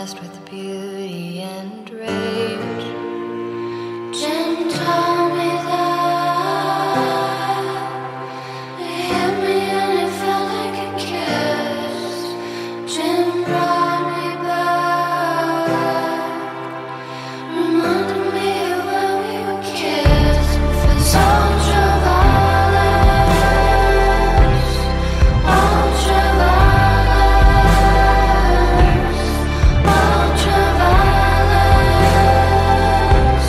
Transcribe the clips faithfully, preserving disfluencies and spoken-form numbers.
obsessed with beauty and rage. Jim told me that it hit me and it felt like a kiss. Jim brought me back, reminded me of when we were kids. It's ultraviolence, ultraviolence, ultraviolence,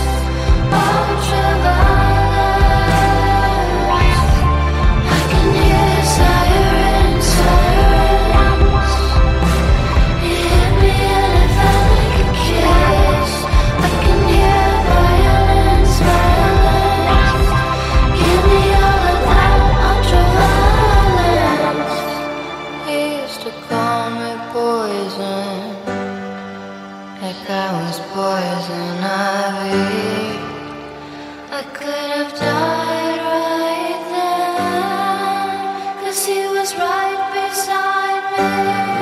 ultraviolence. I can hear sirens, sirens. It hit me and it felt like a kiss. I can hear violence, violence. Give me all of that ultraviolence. He used to call me poison, like I was poison ivy. I could have died right then, 'cause he was right beside me.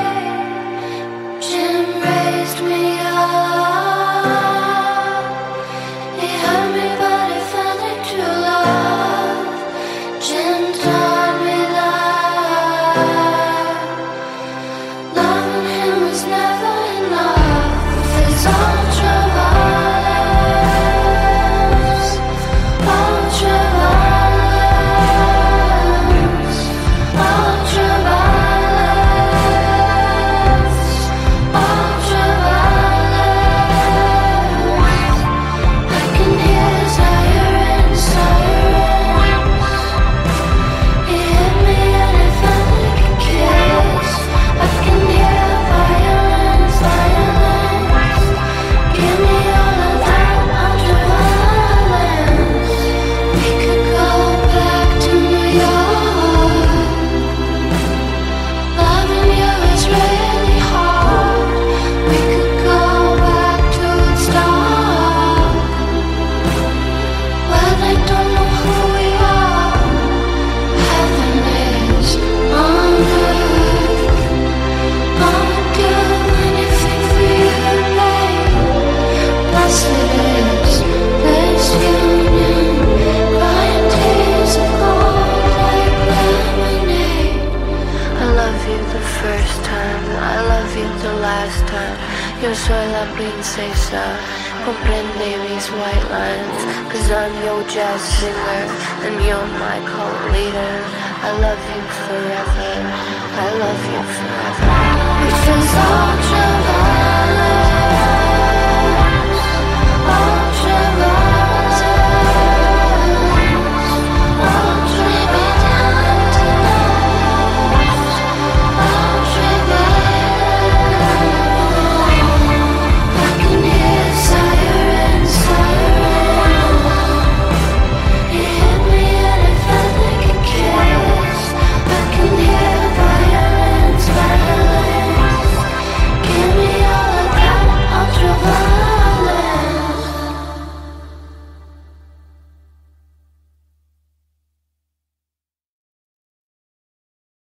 Jim raised me up. He hurt me, but it felt like true love. Jim taught me that loving him was never enough. It's ultraviolence, ultraviolence, ultraviolence, ultraviolence. I can hear sirens, sirens. It hit me and it felt like a kiss. I can hear violence, violence. Give me all of that ultraviolence. We could go back to New York. Loving you is really hard. We could go back to Woodstock, where they don't know who we are. Heaven is on earth. I would do anything for you, babe. Blessed is this union, crying tears of gold like lemonade. I love you the first time, I love you the last time. Yo soy la princesa, comprende mis white lines. 'Cause I'm your jazz singer, and you're my cult leader. I love you forever, I love you forever. It feels ultra